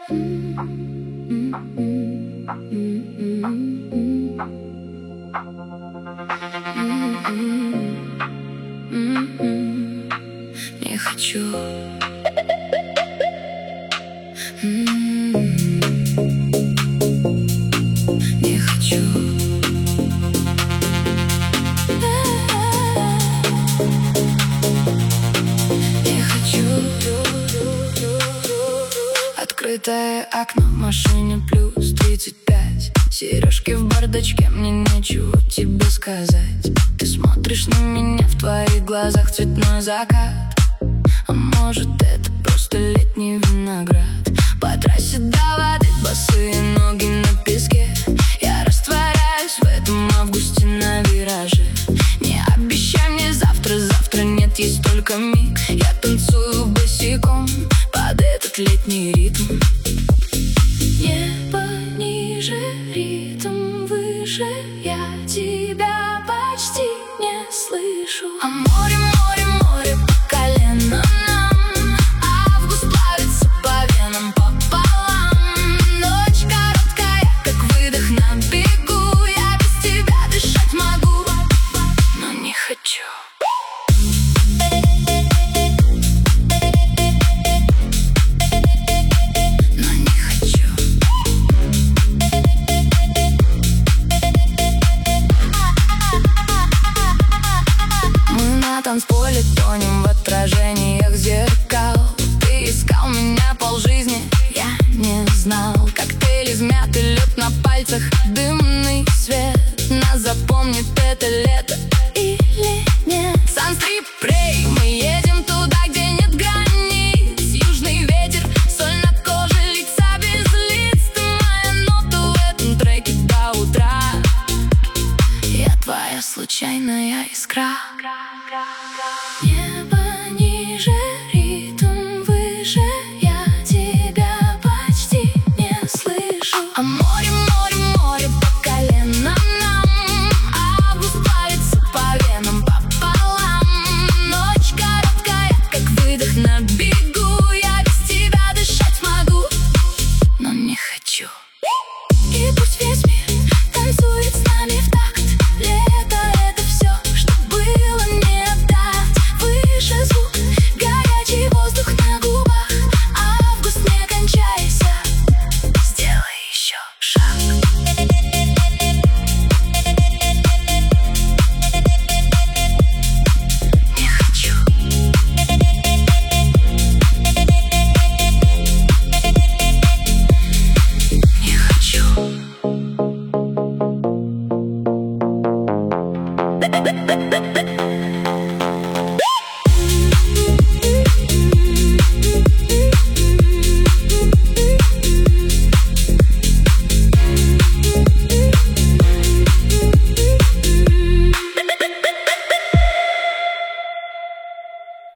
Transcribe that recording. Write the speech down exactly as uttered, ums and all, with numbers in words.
Не хочу. Не хочу. Не хочу. Открытое окно в машине плюс тридцать пять. Сережки в бардачке, мне нечего тебе сказать. Ты смотришь на меня, в твоих глазах цветной закат. А может, это просто летний виноград. По трассе до воды, босые ноги на песке. Я растворяюсь в этом августе на вираже. Не обещай мне завтра, завтра нет, есть только миг. Я танцую босиком под этот летний ритм. Небо ниже, ритм выше, я тебя почти не слышу. А море, море, море по колено нам. Август плавится по венам пополам. Ночь короткая, как выдох на бегу. Я без тебя дышать могу, но не хочу. На танцполе тонем в отражениях зеркал. Ты искал меня полжизни, я не знал. Коктейль измятый, лед на пальцах, дымный свет. Нас запомнит это лето или нет? Санстрип, рей, мы едем туда, где нет границ. Южный ветер, соль на коже, лица без лиц. Ты моя нота в этом треке до утра. Я твоя случайная искра. Небо ниже, ритм выше, я тебя почти не слышу. А море, море, море по колено нам. Август плавится по венам пополам. Ночь короткая, как выдох на бегу. Я без тебя дышать могу, но не хочу. И пусть весь мир танцует с нами в такт. Лето — это все, что было не отдать. Выше звук, горячий воздух на губах. Август, не кончайся, сделай еще шаг. Не хочу. Не хочу.